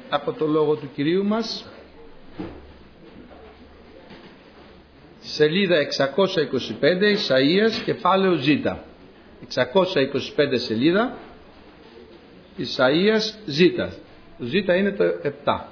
από το λόγο του Κυρίου μας, σελίδα 625, Ισαΐας, κεφάλαιο Ζ. 625 σελίδα, Ισαΐας Ζ. Το Ζ είναι το 7.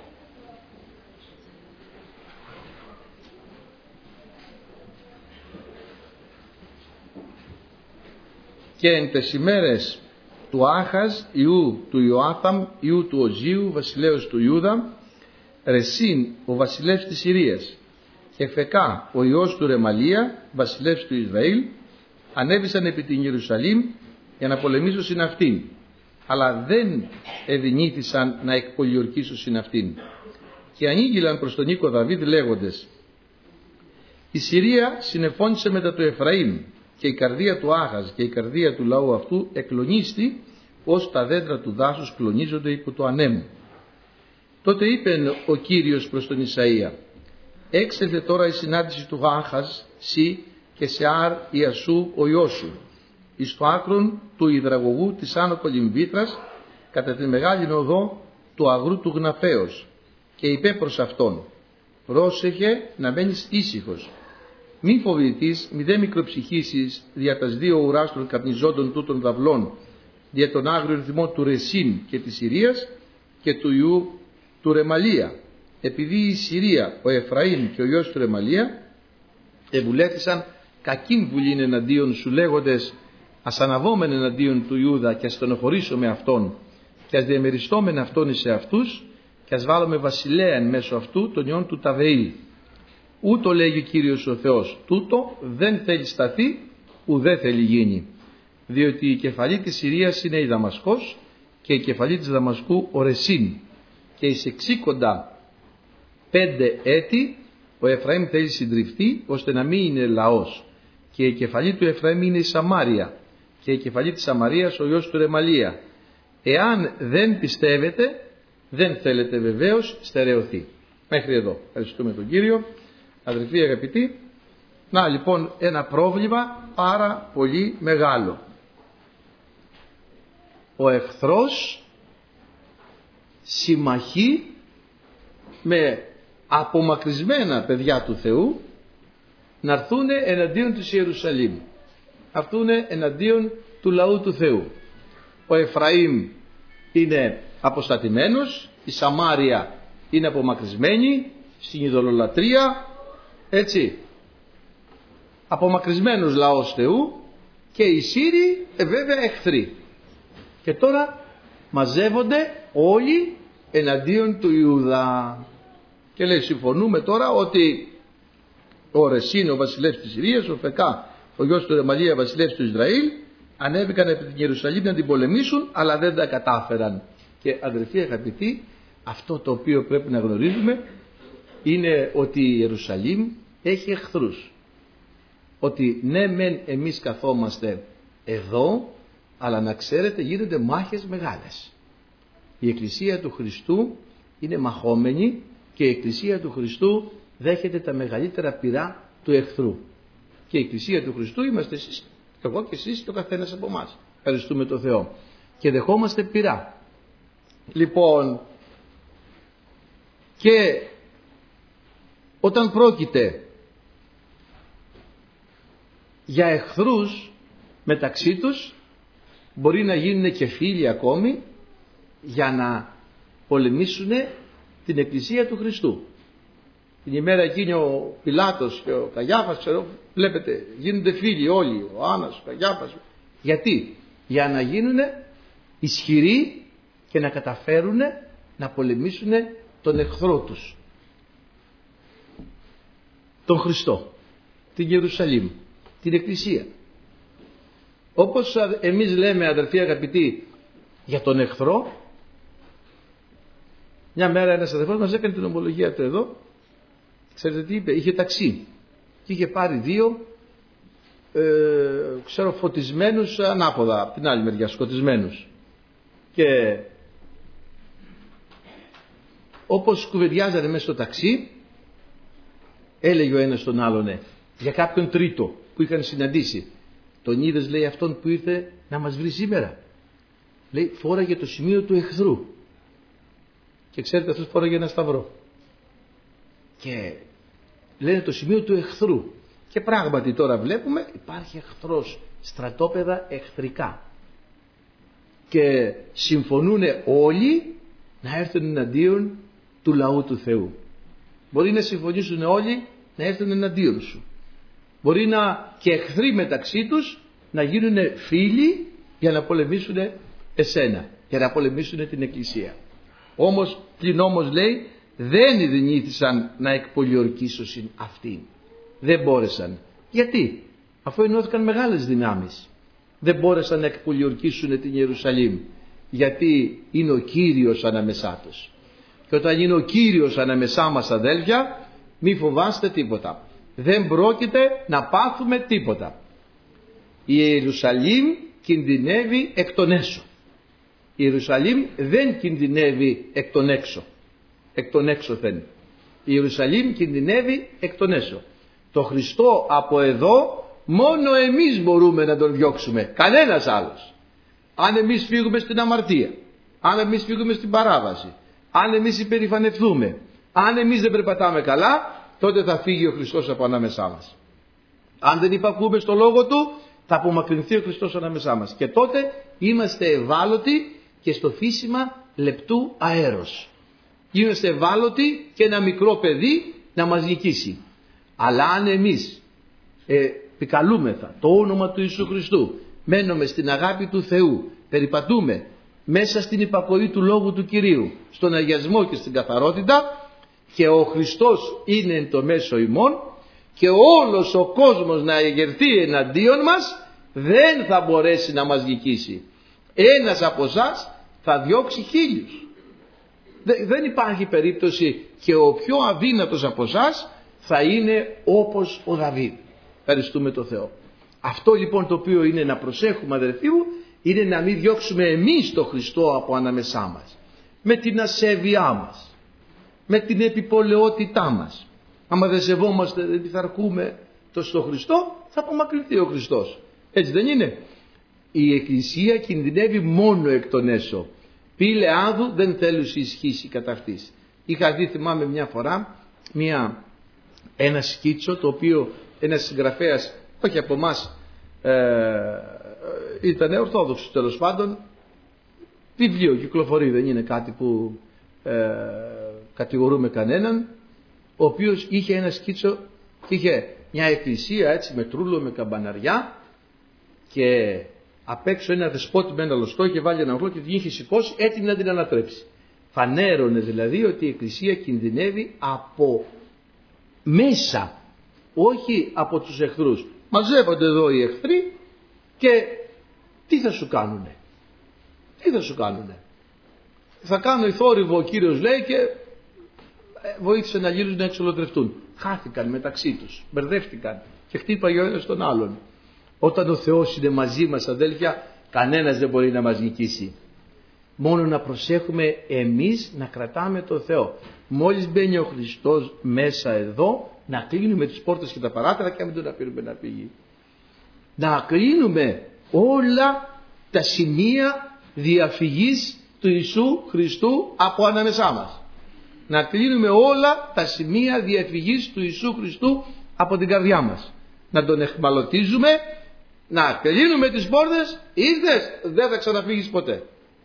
Και εν τες ημέρες του Άχαζ, ιού του Ιωάθαμ, ιού του Οζίου, βασιλέως του Ιούδα, Ρεσίν, ο βασιλεύς της Συρίας, και Φεκά, ο ιός του Ρεμαλία, βασιλεύς του Ισραήλ, ανέβησαν επί την Ιερουσαλήμ για να πολεμήσουν συν αυτήν, αλλά δεν εδυνήθησαν να εκπολιορκήσουν συν αυτήν. Και ανήγγυλαν προς τον οίκο Δαβίδ λέγοντες: η Συρία συνεφώνησε μετά του Εφραήμ, και η καρδία του Άχαζ και η καρδία του λαού αυτού εκλονίστη, ως τα δέντρα του δάσους κλονίζονται υπό το ανέμου. Τότε είπε ο Κύριος προς τον Ισαΐα: έξελθε τώρα η συνάντηση του Άχαζ, σι και Σεάρ Ιασού ο ιός σου, εις το άκρον του υδραγωγού της άνω κολυμβήθρας, κατά τη μεγάλη οδό του αγρού του Γναφέως, και είπε προς αυτόν: πρόσεχε να μένεις ήσυχος, μη φοβηθείς, μη δε μικροψυχήσεις δια τας δύο ουράς των καπνιζόντων τούτων δαυλών, δια τον άγριον θυμό του Ρεσίν και της Συρίας και του ιού του Ρεμαλία, επειδή η Συρία, ο Εφραήμ και ο ιός του Ρεμαλία ευουλέθησαν κακήν βουλήν εναντίον σου, λέγοντες: ας αναβόμεν εναντίον του Ιούδα και ας στενοχωρήσουμε αυτόν και ας διαμεριστόμεν αυτόν εις εαυτούς και ας βάλουμε βασιλέα εν μέσω αυτού των ιών του Ταβεήλ. Ούτω λέγει ο Κύριος ο Θεός, τούτο δεν θέλει σταθεί, ουδέ θέλει γίνει. Διότι η κεφαλή της Συρίας είναι η Δαμασκός και η κεφαλή της Δαμασκού ο Ρεσίν, και εις 65 έτη ο Εφραήμ θέλει συντριφθεί, ώστε να μην είναι λαός, και η κεφαλή του Εφραήμ είναι η Σαμάρια και η κεφαλή της Σαμαρίας ο ιός του Ρεμαλία. Εάν δεν πιστεύετε, δεν θέλετε βεβαίως στερεωθεί. Μέχρι εδώ. Ευχαριστούμε τον Κύριο. Αδελφοί αγαπητοί, να λοιπόν ένα πρόβλημα πάρα πολύ μεγάλο. Ο εχθρός συμμαχεί με απομακρυσμένα παιδιά του Θεού να έρθουν εναντίον της Ιερουσαλήμ, να έρθουν εναντίον του λαού του Θεού. Ο Εφραήμ είναι αποστατημένος, η Σαμάρια είναι απομακρυσμένη στην ειδωλολατρία, έτσι, απομακρυσμένος λαός Θεού, και οι Σύριοι βέβαια εχθροί. Και τώρα μαζεύονται όλοι εναντίον του Ιούδα. Και λέει: συμφωνούμε τώρα ότι ο Ρεσίν, ο βασιλεύς της Συρίας, ο Φεκά, ο γιος του Ρεμαλία, βασιλεύς του Ισραήλ, ανέβηκαν από την Ιερουσαλήμ να την πολεμήσουν, αλλά δεν τα κατάφεραν. Και αδελφοί αγαπητοί, αυτό το οποίο πρέπει να γνωρίζουμε είναι ότι η Ιερουσαλήμ έχει εχθρούς. Ότι ναι μεν εμείς καθόμαστε εδώ, αλλά να ξέρετε γίνονται μάχες μεγάλες. Η Εκκλησία του Χριστού είναι μαχόμενη και η Εκκλησία του Χριστού δέχεται τα μεγαλύτερα πυρά του εχθρού. Και η Εκκλησία του Χριστού είμαστε εσείς, εγώ και εσείς και ο καθένας από εμάς. Ευχαριστούμε τον Θεό. Και δεχόμαστε πυρά. Λοιπόν, και όταν πρόκειται για εχθρούς μεταξύ τους, μπορεί να γίνουν και φίλοι ακόμη για να πολεμήσουν την Εκκλησία του Χριστού. Την ημέρα εκείνη ο Πιλάτος και ο Καγιάφας, βλέπετε, γίνονται φίλοι όλοι, ο Άννας, ο Καγιάφας. Γιατί? Για να γίνουν ισχυροί και να καταφέρουν να πολεμήσουν τον εχθρό τους, τον Χριστό, την Ιερουσαλήμ, την Εκκλησία. Όπως εμείς λέμε, αδερφοί αγαπητοί, για τον εχθρό, μια μέρα ένας αδερφός μας έκανε την ομολογία του εδώ. Ξέρετε τι είπε? Είχε ταξί και είχε πάρει δύο φωτισμένους ανάποδα από την άλλη μεριά, σκοτισμένους, και όπως κουβεντιάζανε μέσα στο ταξί, έλεγε ο ένας τον άλλον για κάποιον τρίτο που είχαν συναντήσει: τον είδες, λέει, αυτόν που ήρθε να μας βρει σήμερα? Λέει, φόραγε το σημείο του εχθρού. Και ξέρετε, αυτός φόραγε ένα σταυρό. Και λένε το σημείο του εχθρού. Και πράγματι τώρα βλέπουμε υπάρχει εχθρός, στρατόπεδα εχθρικά. Και συμφωνούν όλοι να έρθουν εναντίον του λαού του Θεού. Μπορεί να συμφωνήσουν όλοι να έρθουν εναντίον σου. Μπορεί να και εχθροί μεταξύ τους να γίνουν φίλοι για να πολεμήσουν εσένα, για να πολεμήσουν την Εκκλησία. Πλην όμως λέει δεν δυνήθησαν να εκπολιορκήσουν αυτήν. Δεν μπόρεσαν. Γιατί? Αφού ενώθηκαν μεγάλες δυνάμεις. Δεν μπόρεσαν να εκπολιορκήσουν την Ιερουσαλήμ. Γιατί είναι ο Κύριος ανάμεσά τους. Και όταν είναι ο Κύριος ανάμεσά μας, αδέλφια, μη φοβάστε τίποτα. Δεν πρόκειται να πάθουμε τίποτα. Η Ιερουσαλήμ κινδυνεύει εκ των έσω. Η Ιερουσαλήμ δεν κινδυνεύει εκ των έξω. Εκ των έξωθεν. Η Ιερουσαλήμ κινδυνεύει εκ των έσω. Το Χριστό από εδώ μόνο εμείς μπορούμε να τον διώξουμε. Κανένας άλλος. Αν εμείς φύγουμε στην αμαρτία, αν εμείς φύγουμε στην παράβαση, αν εμείς υπερηφανευτούμε, αν εμείς δεν περπατάμε καλά, τότε θα φύγει ο Χριστός από ανάμεσά μας. Αν δεν υπακούμε στο λόγο Του, θα απομακρυνθεί ο Χριστός ανάμεσά μας. Και τότε είμαστε ευάλωτοι και στο φύσιμα λεπτού αέρος. Είμαστε ευάλωτοι και ένα μικρό παιδί να μας νικήσει. Αλλά αν εμείς επικαλούμεθα το όνομα του Ιησού Χριστού, μένουμε στην αγάπη του Θεού, περιπατούμε μέσα στην υπακοή του Λόγου του Κυρίου, στον αγιασμό και στην καθαρότητα, και ο Χριστός είναι εν το μέσο ημών, και όλος ο κόσμος να εγερθεί εναντίον μας, δεν θα μπορέσει να μας νικήσει. Ένας από εσάς θα διώξει 1000. Δεν υπάρχει περίπτωση και ο πιο αδύνατος από εσάς θα είναι όπως ο Δαβίδ. Ευχαριστούμε τον Θεό. Αυτό λοιπόν το οποίο είναι να προσέχουμε, αδερφοί μου, είναι να μην διώξουμε εμείς τον Χριστό από ανάμεσά μας. Με την ασέβειά μας, με την επιπολαιότητά μας. Άμα δεν σεβόμαστε, δεν πειθαρχούμε στον Χριστό, θα απομακρυνθεί ο Χριστός. Έτσι δεν είναι? Η Εκκλησία κινδυνεύει μόνο εκ των έσω. Πήλε άδου δεν θέλουσε ισχύσει κατά αυτής. Είχα δει, θυμάμαι μια φορά, ένα σκίτσο το οποίο ένας συγγραφέας, όχι από εμάς, ήταν ορθόδοξος τέλος πάντων, βιβλίο κυκλοφορεί, δεν είναι κάτι που κατηγορούμε κανέναν, ο οποίος είχε ένα σκίτσο και είχε μια εκκλησία έτσι με τρούλο, με καμπαναριά, και απ' έξω ένα δεσπότη με ένα λωστό, είχε βάλει ένα οχλό και την είχε σηκώσει έτοιμη να την ανατρέψει. Φανέρωνε δηλαδή ότι η Εκκλησία κινδυνεύει από μέσα, όχι από τους εχθρούς. Μαζεύονται εδώ οι εχθροί και τι θα σου κάνουνε? Τι θα σου κάνουνε? Θα κάνω θόρυβο, ο Κύριος λέει, και βοήθησε να γύρουν να εξολοτρευτούν. Χάθηκαν μεταξύ τους, μπερδεύτηκαν και χτύπαγε ο ένας τον άλλον. Όταν ο Θεός είναι μαζί μας, αδέλφια, κανένας δεν μπορεί να μας νικήσει. Μόνο να προσέχουμε εμείς να κρατάμε τον Θεό. Μόλις μπαίνει ο Χριστός μέσα εδώ, να κλείνουμε τις πόρτες και τα παράθυρα και να μην τον αφήνουμε να φύγει. Να κλείνουμε όλα τα σημεία διαφυγής του Ιησού Χριστού από ανάμεσά μας. Να κλείνουμε όλα τα σημεία διαφυγής του Ιησού Χριστού από την καρδιά μας. Να τον εχμαλωτίζουμε, να κλείνουμε τις πόρτες, ήρθες, δεν θα ξαναφύγεις ποτέ.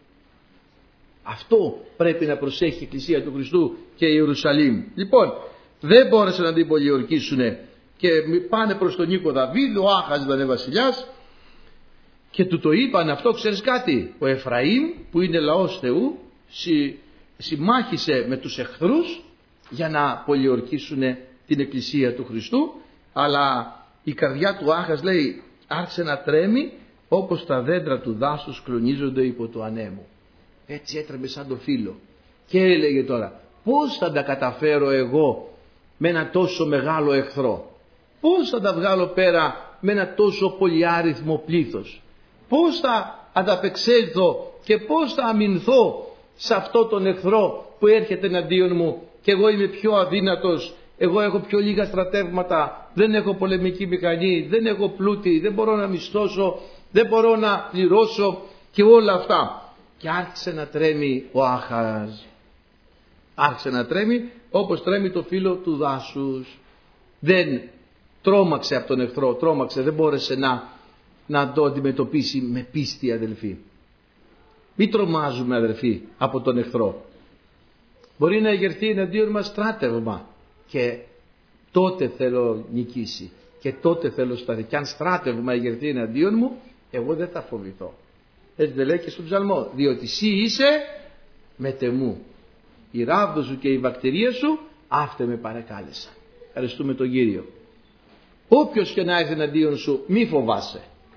Αυτό πρέπει να προσέχει η Εκκλησία του Χριστού και η Ιερουσαλήμ. Λοιπόν, δεν μπόρεσαν να την πολιορκήσουν και πάνε προς τον οίκο Δαβίδ. Ο Άχας ήταν βασιλιάς και του το είπαν αυτό. Ξέρεις κάτι? Ο Εφραήμ, που είναι λαός Θεού, συμμάχισε με τους εχθρούς για να πολιορκήσουν την Εκκλησία του Χριστού, αλλά η καρδιά του Άχας, λέει, άρχισε να τρέμει όπως τα δέντρα του δάσους κλονίζονται υπό το ανέμο. Έτσι έτρεμε σαν το φύλλο και έλεγε τώρα, πώς θα τα καταφέρω εγώ με ένα τόσο μεγάλο εχθρό? Πώς θα τα βγάλω πέρα με ένα τόσο πολυάριθμο πλήθος? Πώς θα ανταπεξέλθω και πώς θα αμυνθώ σε αυτό τον εχθρό που έρχεται εναντίον μου και εγώ είμαι πιο αδύνατος, εγώ έχω πιο λίγα στρατεύματα, δεν έχω πολεμική μηχανή, δεν έχω πλούτη, δεν μπορώ να μισθώσω, δεν μπορώ να πληρώσω και όλα αυτά. Και άρχισε να τρέμει ο Άχας. Άρχισε να τρέμει όπως τρέμει το φύλλο του δάσους. Δεν τρόμαξε από τον εχθρό, δεν μπόρεσε να το αντιμετωπίσει με πίστη, αδελφοί. Μην τρομάζουμε, αδελφοί, από τον εχθρό. Μπορεί να εγερθεί εναντίον μας στράτευμα και τότε θέλω νικήσει και τότε θέλω σταθεί. Και αν στράτευμα εγερθεί εναντίον μου, εγώ δεν θα φοβηθώ. Έτσι δεν λέει και στον ψαλμό, διότι εσύ είσαι μετεμού. Η ράβδο σου και η βακτηρία σου αύτε με παρεκάλεσαν. Ευχαριστούμε τον Κύριο. Όποιος και να έρθει εναντίον σου, μη φοβάσαι.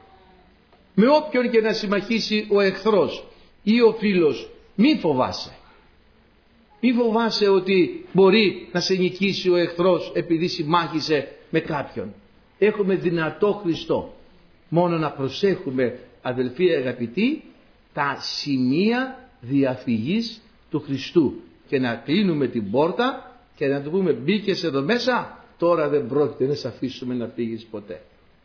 Με όποιον και να συμμαχίσει ο εχθρός ή ο φίλος, μη φοβάσαι. Μη φοβάσαι ότι μπορεί να σε νικήσει ο εχθρός επειδή συμμάχισε με κάποιον. Έχουμε δυνατό Χριστό. Μόνο να προσέχουμε, αδελφοί αγαπητοί, τα σημεία διαφυγής του Χριστού και να κλείνουμε την πόρτα και να του πούμε, μπήκες εδώ μέσα, τώρα δεν πρόκειται να σε αφήσουμε να φύγεις ποτέ.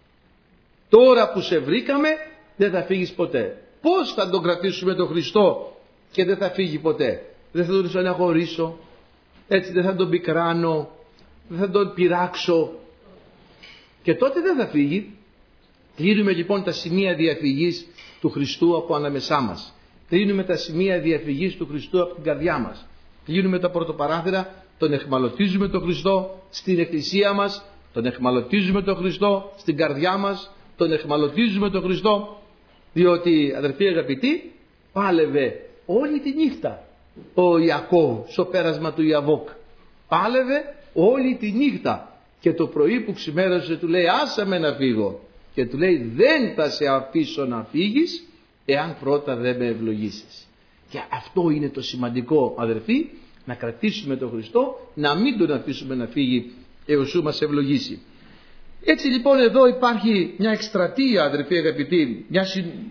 Τώρα που σε βρήκαμε δεν θα φύγεις ποτέ. Πώς θα τον κρατήσουμε τον Χριστό και δεν θα φύγει ποτέ? Δεν θα τον στεναχωρήσω, έτσι δεν θα τον πικράνω, δεν θα τον πειράξω και τότε δεν θα φύγει. Κλείνουμε λοιπόν τα σημεία διαφυγής του Χριστού από ανάμεσά μας. Κλείνουμε τα σημεία διαφυγής του Χριστού από την καρδιά μας. Κλείνουμε τα πρωτοπαράθυρα, τον εχμαλωτίζουμε τον Χριστό στην εκκλησία μας, τον εχμαλωτίζουμε τον Χριστό στην καρδιά μας, τον εχμαλωτίζουμε τον Χριστό, διότι, αδερφοί αγαπητοί, πάλευε όλη τη νύχτα ο Ιακώβ στο πέρασμα του Ιαβόκ. Πάλευε όλη τη νύχτα και το πρωί που ξημέρωσε του λέει, άσε με να φύγω, και του λέει, δεν θα σε αφήσω να φύγεις εάν πρώτα δεν με ευλογήσεις. Και αυτό είναι το σημαντικό, αδερφοί, να κρατήσουμε τον Χριστό, να μην τον αφήσουμε να φύγει έως ού μας ευλογήσει. Έτσι λοιπόν εδώ υπάρχει μια εκστρατεία, αδερφοί αγαπητοί, μια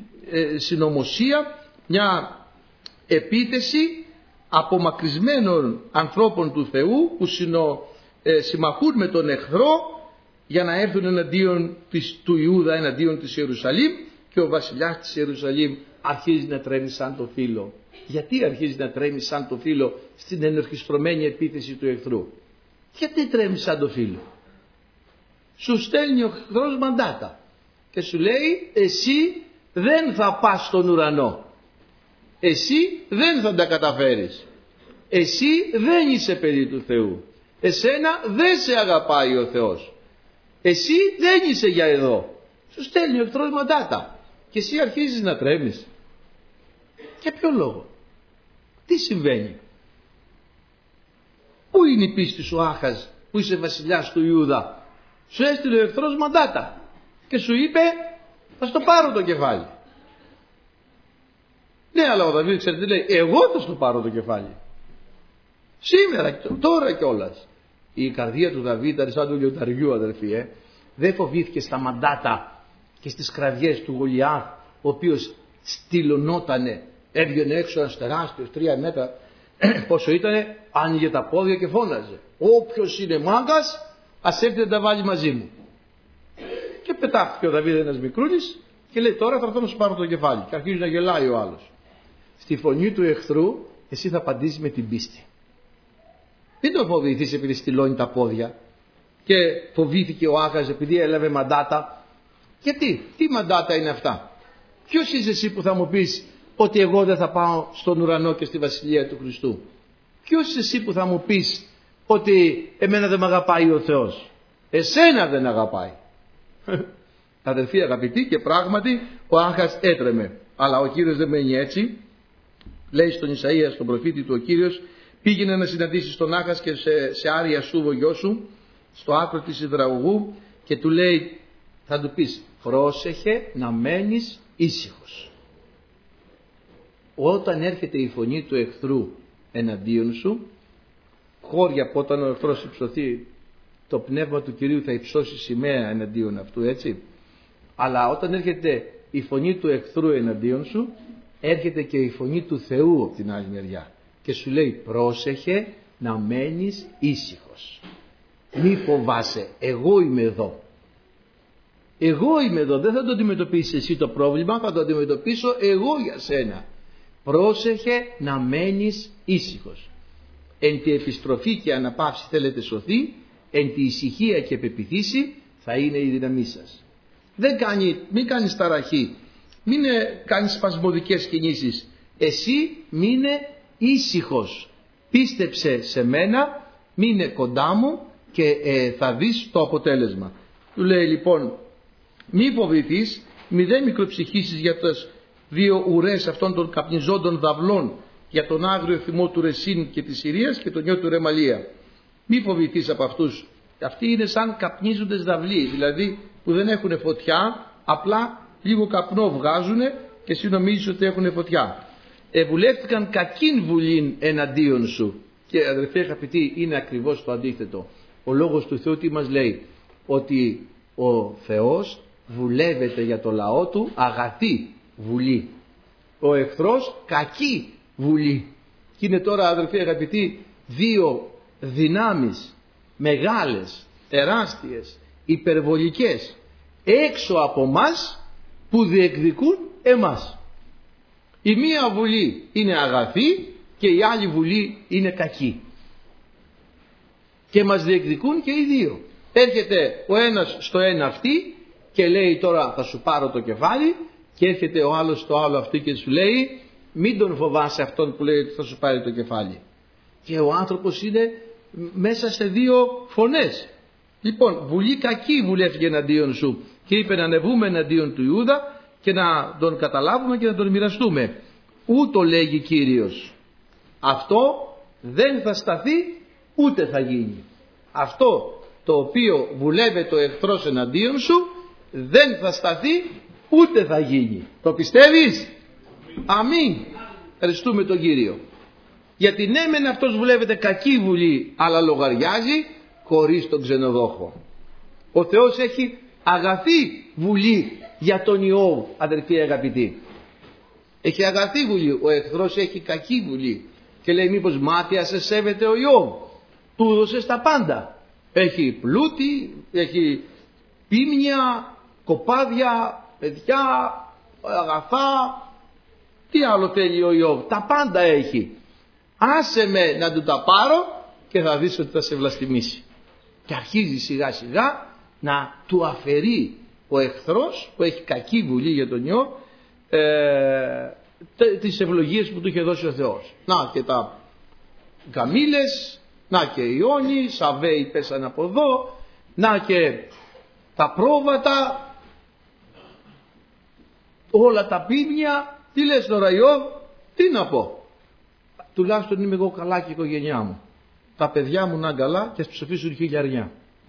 συνωμοσία, μια επίθεση απομακρυσμένων ανθρώπων του Θεού που συμμαχούν με τον εχθρό για να έρθουν εναντίον του Ιούδα, εναντίον της Ιερουσαλήμ, και ο βασιλιάς της Ιερουσαλήμ αρχίζει να τρέμει σαν το φύλλο. Γιατί αρχίζει να τρέμει σαν το φύλλο στην ενορχιστρωμένη επίθεση του εχθρού? Γιατί τρέμει σαν το φύλλο? Σου στέλνει ο εχθρός μαντάτα και σου λέει, εσύ δεν θα πας στον ουρανό, εσύ δεν θα τα καταφέρεις, εσύ δεν είσαι παιδί του Θεού, εσένα δεν σε αγαπάει ο Θεός, εσύ δεν είσαι για εδώ. Σου στέλνει ο εχθρός μαντάτα και εσύ αρχίζεις να τρέμεις. Για ποιο λόγο? Τι συμβαίνει? Πού είναι η πίστη σου, Άχαζ, που είσαι βασιλιάς του Ιούδα? Σου έστειλε ο εχθρός μαντάτα και σου είπε, θα στο πάρω το κεφάλι. Ναι, αλλά ο Δαβίδ ξέρετε τι λέει? Εγώ θα στο πάρω το κεφάλι. Σήμερα, τώρα κιόλας. Η καρδία του Δαβίδ ήταν σαν του λιονταριού, αδελφοί. Δεν φοβήθηκε στα μαντάτα και στις κραυγές του Γολιάθ, ο οποίος στυλωνότανε, έβγαινε έξω ένας τεράστιος 3 μέτρα, πόσο ήτανε, άνοιγε τα πόδια και φώναζε, όποιος είναι μάγκας ας έρθει να τα βάλει μαζί μου. Και πετάχθηκε ο Δαβίδ ένας μικρούλης και λέει, τώρα θα έρθω να σου πάρω το κεφάλι, και αρχίζει να γελάει ο άλλος. Στη φωνή του εχθρού εσύ θα απαντήσεις με την πίστη. Δεν τον φοβηθείς επειδή στυλώνει τα πόδια, και φοβήθηκε ο Άχαζ επειδή έλαβε μαντάτα. Γιατί, τι μαντάτα είναι αυτά? Ποιος είσαι εσύ που θα μου πεις ότι εγώ δεν θα πάω στον ουρανό και στη βασιλεία του Χριστού? Ποιος είσαι εσύ που θα μου πεις ότι εμένα δεν με αγαπάει ο Θεός? Εσένα δεν αγαπάει. Αδελφοί αγαπητοί, και πράγματι ο Άχαζ έτρεμε, αλλά ο Κύριος δεν μένει έτσι. Λέει στον Ισαΐα, στον προφήτη του ο Κύριος, πήγαινε να συναντήσεις τον Άχαζ και σε Άρια Σούβο γιο σου, στο άκρο της υδραγωγού, και του λέει, θα του πεις, πρόσεχε να μένεις ήσυχος. Όταν έρχεται η φωνή του εχθρού εναντίον σου, χώρια από όταν ο εχθρός υψωθεί, το πνεύμα του Κυρίου θα υψώσει σημαία εναντίον αυτού, έτσι. Αλλά όταν έρχεται η φωνή του εχθρού εναντίον σου, έρχεται και η φωνή του Θεού από την άλλη μεριά και σου λέει, πρόσεχε να μένεις ήσυχος. Μη φοβάσαι, εγώ είμαι εδώ. Εγώ είμαι εδώ, δεν θα το αντιμετωπίσεις εσύ το πρόβλημα, θα το αντιμετωπίσω εγώ για σένα. Πρόσεχε να μένεις ήσυχος. εν τη επιστροφή και αναπαύση θέλετε σωθεί, εν τη ησυχία και πεποιθήσει θα είναι η δύναμή σας. Μην κάνεις ταραχή, μην κάνεις σπασμωδικές κινήσεις. Εσύ μείνε ήσυχος, πίστεψε σε μένα, μείνε κοντά μου και θα δεις το αποτέλεσμα. Του λέει λοιπόν, μη φοβηθείς, μη δε μικροψυχήσεις για τις δύο ουρές αυτών των καπνιζόντων δαυλών, για τον άγριο θυμό του Ρεσίν και της Συρίας και τον ιό του Ρεμαλία. Μη φοβηθείς από αυτούς. Αυτοί είναι σαν καπνίζοντες δαυλοί, δηλαδή που δεν έχουν φωτιά, απλά λίγο καπνό βγάζουν και εσύ νομίζεις ότι έχουν φωτιά. Βουλεύτηκαν κακήν βουλήν εναντίον σου. Και αδερφοί αγαπητοί, είναι ακριβώς το αντίθετο. Ο λόγος του Θεού τι μας λέει? Ότι ο Θεός βουλεύεται για το λαό του αγαθή βουλή. Ο εχθρός κακή βουλή. Και είναι τώρα, αδερφοί αγαπητοί, δύο δυνάμεις μεγάλες, τεράστιες, υπερβολικές έξω από μας που διεκδικούν εμάς. Η μία βουλή είναι αγαθή και η άλλη βουλή είναι κακή. Και μας διεκδικούν και οι δύο. Έρχεται ο ένας στο ένα αυτή και λέει τώρα θα σου πάρω το κεφάλι, και έρχεται ο άλλος στο άλλο αυτή και σου λέει μην τον φοβάσαι αυτόν που λέει ότι θα σου πάρει το κεφάλι. Και ο άνθρωπος είναι μέσα σε δύο φωνές. Λοιπόν, βουλή κακή βουλεύτηκε εναντίον σου και είπε να ανεβούμε εναντίον του Ιούδα και να τον καταλάβουμε και να τον μοιραστούμε. Ούτω λέγει Κύριος, αυτό δεν θα σταθεί ούτε θα γίνει. Αυτό το οποίο βουλεύεται ο εχθρός εναντίον σου δεν θα σταθεί ούτε θα γίνει. Το πιστεύεις? Αμήν. Ευχαριστούμε τον Κύριο. Γιατί ναι μεν αυτός βουλεύεται κακή βουλή, αλλά λογαριάζει χωρίς τον ξενοδόχο. Ο Θεός έχει αγαθή βουλή για τον Ιώβ, αδερφοί αγαπητοί. Έχει αγαθή βουλή. Ο εχθρός έχει κακή βουλή. Και λέει μήπως μάτια σε σέβεται ο Ιώβ? Του έδωσες τα πάντα. Έχει πλούτη, έχει πίμνια, κοπάδια, παιδιά, αγαθά. Τι άλλο θέλει ο Ιώβ? Τα πάντα έχει. Άσε με να του τα πάρω και θα δεις ότι θα σε βλαστημίσει. Και αρχίζει σιγά σιγά να του αφαιρεί ο εχθρός που έχει κακή βουλή για τον Ιώβ τις ευλογίες που του είχε δώσει ο Θεός. Να και τα καμήλες, να και οι όνοι, σαβέοι πέσαν από εδώ, να και τα πρόβατα, όλα τα πίμνια. Τι λες τώρα Ιώβ? Τι να πω? Τουλάχιστον είμαι εγώ καλά και η οικογένειά μου. Τα παιδιά μου να είναι καλά και ας ψοφήσουν 1000.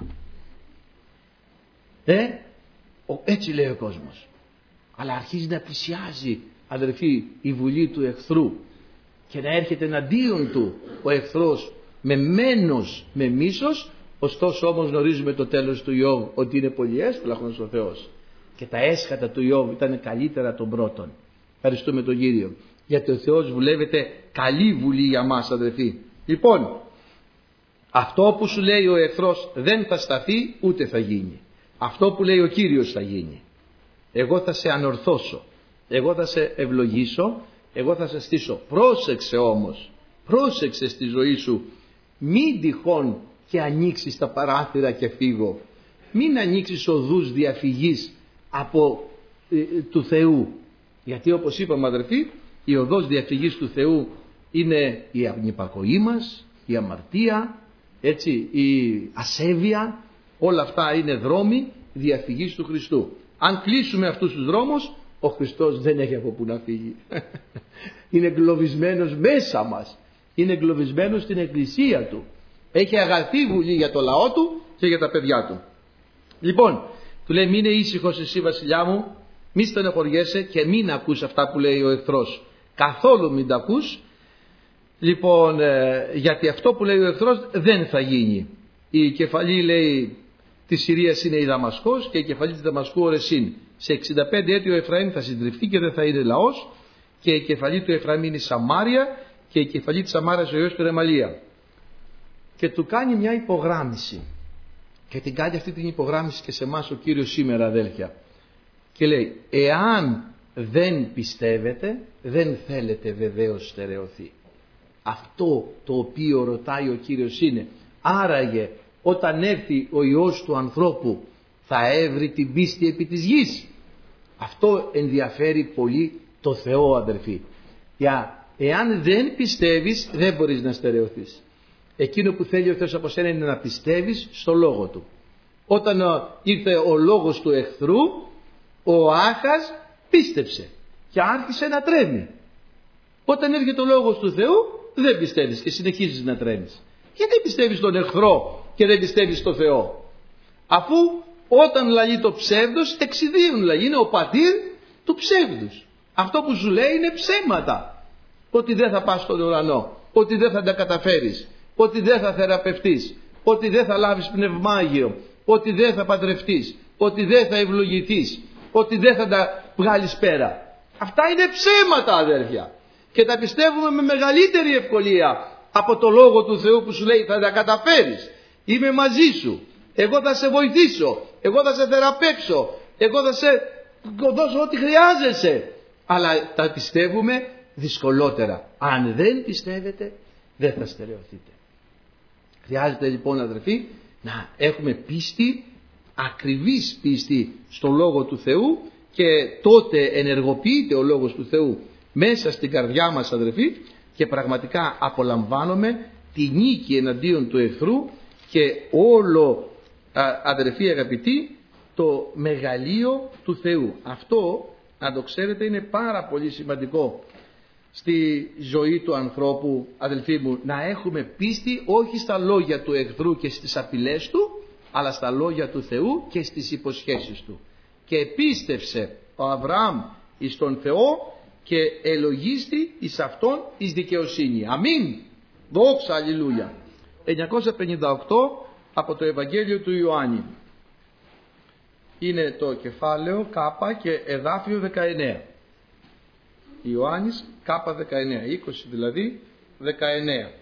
Έτσι λέει ο κόσμος. Αλλά αρχίζει να πλησιάζει, αδερφοί, η βουλή του εχθρού και να έρχεται εναντίον του ο εχθρός με μένος, με μίσος. Ωστόσο όμως γνωρίζουμε το τέλος του Ιώβ ότι είναι πολύ έσπλαχνος ο Θεός και τα έσχατα του Ιώβ ήταν καλύτερα των πρώτων. Ευχαριστούμε τον Κύριο, γιατί ο Θεός βουλεύεται καλή βουλή για μας, αδερφοί. Λοιπόν, αυτό που σου λέει ο εχθρός δεν θα σταθεί ούτε θα γίνει. Αυτό που λέει ο Κύριος θα γίνει. Εγώ θα σε ανορθώσω, εγώ θα σε ευλογήσω, εγώ θα σε στήσω. Πρόσεξε όμως, πρόσεξε στη ζωή σου, μην τυχόν και ανοίξεις τα παράθυρα και φύγω. Μην ανοίξεις οδούς διαφυγής από του Θεού. Γιατί όπως είπαμε αδερφοί, η οδός διαφυγής του Θεού είναι η ανυπακοή μας, η αμαρτία, έτσι, η ασέβεια. Όλα αυτά είναι δρόμοι διαφυγής του Χριστού. Αν κλείσουμε αυτούς τους δρόμους, ο Χριστός δεν έχει από που να φύγει. Είναι εγκλωβισμένος μέσα μας. Είναι εγκλωβισμένος στην εκκλησία του. Έχει αγαθή βουλή για το λαό του και για τα παιδιά του. Λοιπόν, του λέει μείνε ήσυχος εσύ βασιλιά μου, μη στενοχωριέσαι και μην ακούς αυτά που λέει ο εχθρός. Καθόλου μην τα ακούς. Λοιπόν, γιατί αυτό που λέει ο εχθρός δεν θα γίνει. Η κεφαλή λέει της Συρίας είναι η Δαμασκός και η κεφαλή της Δαμασκού ο Ρεσίν. Σε 65 έτη ο Εφραήμ θα συντριφθεί και δεν θα είναι λαός, και η κεφαλή του Εφραήμ είναι η Σαμάρια και η κεφαλή της Σαμάρας ο ιός του Ρεμαλία. Και του κάνει μια υπογράμμιση, και την κάνει αυτή την υπογράμμιση και σε εμάς ο Κύριος σήμερα, αδέλφια, και λέει εάν δεν πιστεύετε δεν θέλετε βεβαίως στερεωθεί. Αυτό το οποίο ρωτάει ο Κύριος είναι, άραγε όταν έρθει ο Υιός του ανθρώπου θα έβρει την πίστη επί της γης? Αυτό ενδιαφέρει πολύ το Θεό, αδερφοί. Εάν δεν πιστεύεις δεν μπορείς να στερεωθείς. Εκείνο που θέλει ο Θεός από σένα είναι να πιστεύεις στο Λόγο Του. Όταν ήρθε ο λόγος του εχθρού, ο Άχας πίστεψε και άρχισε να τρέμει. Όταν έρχεται ο λόγος του Θεού δεν πιστεύεις και συνεχίζεις να τρέμεις. Γιατί δεν πιστεύεις στον εχθρό και δεν πιστεύεις στον Θεό? Αφού όταν λαλεί το ψεύδος, εξιδίων λαλεί, είναι ο πατήρ του ψεύδους. Αυτό που σου λέει είναι ψέματα. Ότι δεν θα πας στον ουρανό, ότι δεν θα τα καταφέρεις, ότι δεν θα θεραπευτείς, ότι δεν θα λάβεις πνευμάγιο, ότι δεν θα παντρευτείς, ότι δεν θα ευλογηθείς, ότι δεν θα τα βγάλεις πέρα. Αυτά είναι ψέματα, αδέρφια. Και τα πιστεύουμε με μεγαλύτερη ευκολία από το Λόγο του Θεού που σου λέει θα τα καταφέρεις. Είμαι μαζί σου. Εγώ θα σε βοηθήσω. Εγώ θα σε θεραπεύσω. Εγώ θα σε δώσω ό,τι χρειάζεσαι. Αλλά τα πιστεύουμε δυσκολότερα. Αν δεν πιστεύετε δεν θα στερεωθείτε. Χρειάζεται λοιπόν, αδερφοί, να έχουμε πίστη, ακριβής πίστη στο Λόγο του Θεού, και τότε ενεργοποιείται ο Λόγος του Θεού μέσα στην καρδιά μας, αδερφοί, και πραγματικά απολαμβάνουμε τη νίκη εναντίον του εχθρού και όλο, αδερφοί αγαπητοί, το μεγαλείο του Θεού. Αυτό, να το ξέρετε, είναι πάρα πολύ σημαντικό στη ζωή του ανθρώπου, αδελφοί μου, να έχουμε πίστη όχι στα λόγια του εχθρού και στις απειλές του, αλλά στα λόγια του Θεού και στις υποσχέσεις του. Και πίστευσε ο Αβραάμ εις τον Θεό και ελογίστη εις αυτόν εις δικαιοσύνη. Αμήν. Δόξα, αλληλούια. 958 από το Ευαγγέλιο του Ιωάννη. Είναι το κεφάλαιο Κ και εδάφιο 19. Ιωάννης K19, 20 δηλαδή 19.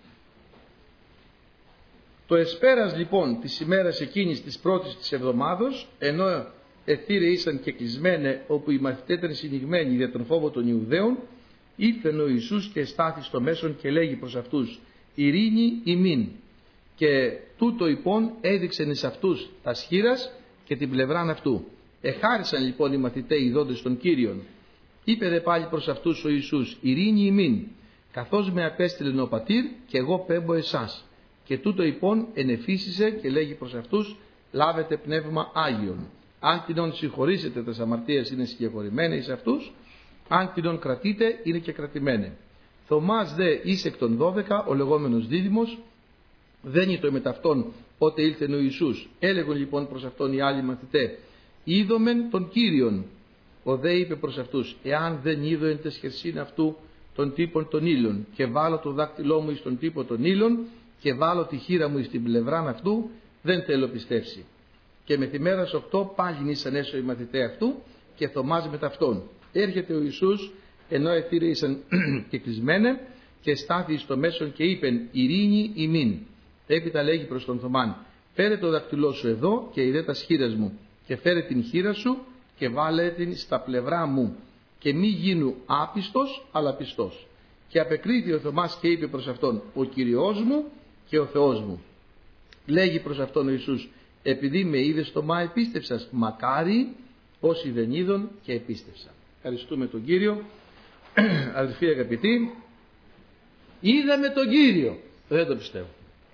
Το εσπέρας λοιπόν της ημέρας εκείνης της πρώτης της εβδομάδος, ενώ εθήρε ήσαν και κλεισμένε, όπου οι μαθητές ήταν συνηγμένοι για τον φόβο των Ιουδαίων, ήρθε ο Ιησούς και στάθη στο μέσον και λέγει προς αυτούς, ειρήνη ημίν. Και τούτο λοιπόν έδειξεν εις αυτούς τα σχήρας και την πλευράν αυτού. Εχάρισαν λοιπόν οι μαθητές ειδώντες των Κύριων. Είπε δε πάλι προς αυτούς ο Ιησούς, ειρήνη ημίν, καθώς με απέστειλεν ο πατήρ και εγώ πέμπω εσάς. Και τούτο λοιπόν ενεφύσισε και λέγει προς αυτούς, λάβετε πνεύμα Άγιον. Αν τινον συγχωρήσετε τας αμαρτίες είναι συγχωρημένες εις αυτούς, αν τινον κρατείτε είναι και κρατημένε. Θωμάς δε εις εκ των 12, ο λεγόμενος δίδυμος, δεν ήτο με ταυτόν πότε ήλθεν ο Ιησούς. Έλεγον λοιπόν προς αυτόν οι άλλοι μαθητέ, είδομεν τον Κύριον. Ο δε είπε προς αυτούς, εάν δεν είδω εν τες χερσίν αυτού των τύπων των ύλων και βάλω το δάκτυλό μου εις τον τύπο των ύλων και βάλω τη χείρα μου εις την πλευράν αυτού, δεν θέλω πιστεύσει. Και με τη μέρα 8 πάλι ήσαν έσω οι μαθητές αυτού και Θωμάς με ταυτόν. Έρχεται ο Ιησούς ενώ εθήρε ήσαν και κλεισμένε και στάθη στο μέσον και είπεν, ειρήνη ημίν. Έπειτα λέγει προς τον Θωμάν, φέρε το δακτυλό σου εδώ και είδε τα σχήρας μου και φέρε την χείρα σου και βάλε την στα πλευρά μου και μη γίνου άπιστος αλλά πιστός. Και απεκρίθη ο Θωμάς και είπε προς αυτόν, ο Κυριός μου και ο Θεός μου. Λέγει προς αυτόν ο Ιησούς, επειδή με είδες Θωμά επίστευσας, μακάρι όσοι δεν είδον και επίστευσαν. Ευχαριστούμε τον Κύριο. Αδελφοί αγαπητοί, είδαμε τον Κύριο. Δεν το πιστεύω.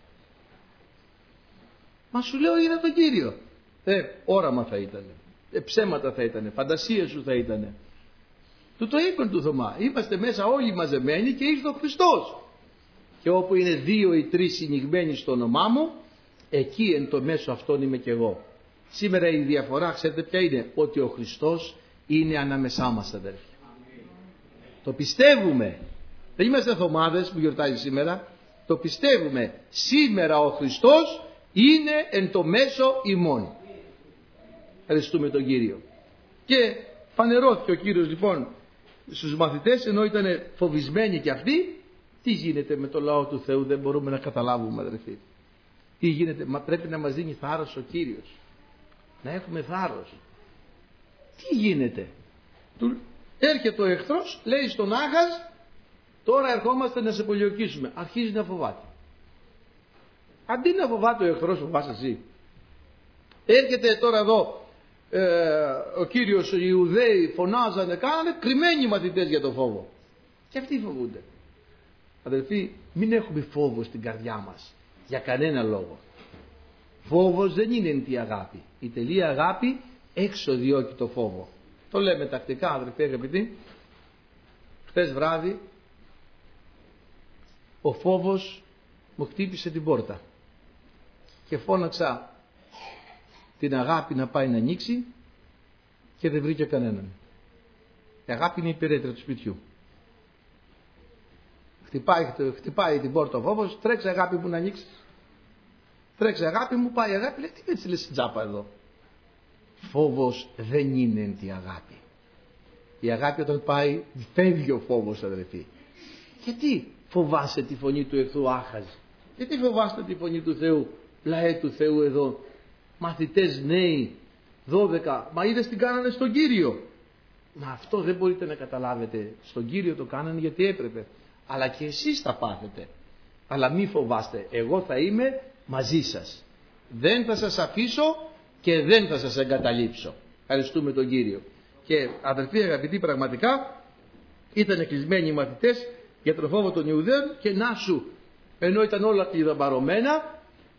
Μα σου λέω είδα τον Κύριο. Όραμα θα ήταν. Ψέματα θα ήταν. Φαντασία σου θα ήταν. Του το είπαν του Θωμά. Είμαστε μέσα όλοι μαζεμένοι και ήρθε ο Χριστός. Και όπου είναι 2 ή 3 συνηγμένοι στο όνομά μου, εκεί εν το μέσο αυτόν είμαι και εγώ. Σήμερα η διαφορά, ξέρετε ποια είναι? Ότι ο Χριστός είναι ανάμεσά μας, αδέρφια. Το πιστεύουμε. Δεν είμαστε Θωμάδες που γιορτάζει σήμερα. Το πιστεύουμε. Σήμερα ο Χριστός είναι εν το μέσο ημών. Ευχαριστούμε τον Κύριο. Και φανερώθηκε ο Κύριος λοιπόν στους μαθητές, ενώ ήταν φοβισμένοι και αυτοί. Τι γίνεται με το λαό του Θεού? Δεν μπορούμε να καταλάβουμε, αδερφοί. Τι γίνεται? Μα πρέπει να μας δίνει θάρρος ο Κύριος. Να έχουμε θάρρος. Τι γίνεται? Έρχεται ο εχθρός, λέει στον Άχας, Τώρα ερχόμαστε να σε πολιορκήσουμε. Αρχίζει να φοβάται. Αντί να φοβάται ο εχθρός, φοβάσαι εσύ. Έρχεται τώρα εδώ ο Κύριος, οι Ιουδαίοι φωνάζανε, κάνανε, κρυμμένοι μαθητές για το φόβο. Και αυτοί φοβούνται. Αδελφοί, μην έχουμε φόβο στην καρδιά μας για κανένα λόγο. Φόβος δεν είναι εν τη αγάπη. Η τελεία αγάπη έξω διώκει το φόβο. Το λέμε τακτικά, αδελφοί αγαπητοί. Χθες βράδυ ο φόβος μου χτύπησε την πόρτα και φώναξα την αγάπη να πάει να ανοίξει και δεν βρήκε κανέναν. Η αγάπη είναι η υπηρέτρια του σπιτιού. Χτυπάει την πόρτα ο φόβος, τρέξε αγάπη μου να ανοίξει. Τρέξε αγάπη μου, πάει η αγάπη, λέει τι έτσι λες τζάπα εδώ. Φόβος δεν είναι εν τη αγάπη. Η αγάπη όταν πάει φεύγει ο φόβος, αδελφοί. Γιατί φοβάσαι τη φωνή του εχθρού Άχαζ? Γιατί φοβάστε τη φωνή του Θεού? Λαέ του Θεού εδώ, μαθητές νέοι, 12, μα είδες τι κάνανε στον Κύριο. Μα αυτό δεν μπορείτε να καταλάβετε. Στον Κύριο το κάνανε γιατί έπρεπε. Αλλά και εσείς θα πάθετε. Αλλά μη φοβάστε, εγώ θα είμαι μαζί σας. Δεν θα σας αφήσω και δεν θα σας εγκαταλείψω. Ευχαριστούμε τον Κύριο. Και αδελφοί αγαπητοί, πραγματικά ήταν κλεισμένοι οι μαθητές για τον φόβο των Ιουδαίων και να σου, ενώ ήταν όλα κλειδαμπαρωμένα,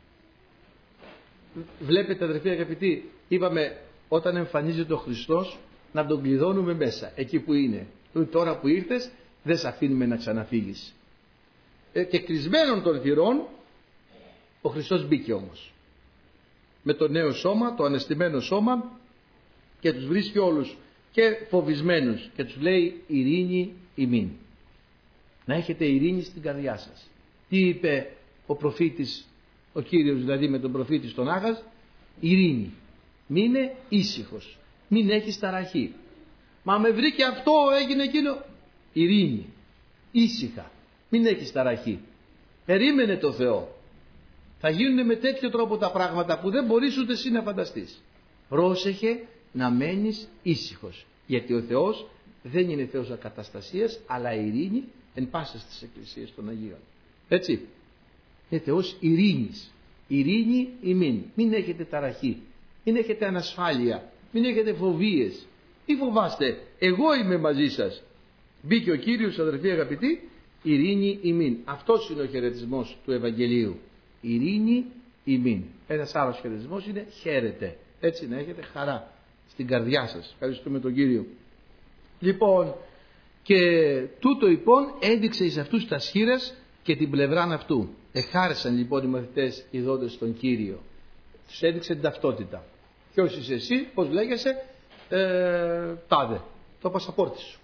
βλέπετε αδελφοί αγαπητοί, είπαμε όταν εμφανίζεται ο Χριστός να τον κλειδώνουμε μέσα, εκεί που είναι. Τώρα που ήρθες δεν σε αφήνουμε να ξαναφύγεις. Και κλεισμένων των θυρών ο Χριστός μπήκε όμως. Με το νέο σώμα, το αναισθημένο σώμα, και τους βρίσκει όλους και φοβισμένους και τους λέει ειρήνη ημίν. Να έχετε ειρήνη στην καρδιά σας. Τι είπε ο προφήτης, ο Κύριος δηλαδή με τον προφήτη στον Άχαζ? Ειρήνη. Μείνε ήσυχος. Μην έχεις ταραχή. Μα με βρήκε αυτό, έγινε εκείνο. Ειρήνη. Ήσυχα. Μην έχεις ταραχή. Περίμενε το Θεό. Θα γίνουν με τέτοιο τρόπο τα πράγματα που δεν μπορείς ούτε εσύ να φανταστείς. Πρόσεχε να μένεις ήσυχος. Γιατί ο Θεός δεν είναι Θεός ακαταστασίας, αλλά ειρήνη εν πάσης στις εκκλησίες των Αγίων. Έτσι. Είναι Θεός ειρήνης. Ειρήνη ημίν. Μην έχετε ταραχή. Μην έχετε ανασφάλεια. Μην έχετε φοβίες. Τι φοβάστε? Εγώ είμαι μαζί σας. Μπήκε ο Κύριος, αδελφοί αγαπητοί, ειρήνη ημίν. Αυτός είναι ο χαιρετισμός του Ευαγγελίου. Ειρήνη ημίν. Ένας άλλος χαιρετισμός είναι χαίρετε. Έτσι να έχετε χαρά στην καρδιά σας. Ευχαριστούμε τον Κύριο. Λοιπόν, και τούτο λοιπόν έδειξε εις αυτούς τα σχήρας και την πλευράν αυτού. Εχάρισαν λοιπόν οι μαθητές ειδώντες στον Κύριο. Τους έδειξε την ταυτότητα. Ποιος είσαι εσύ, πώς λέγεσαι? Τάδε. Το πασαπόρτι σου,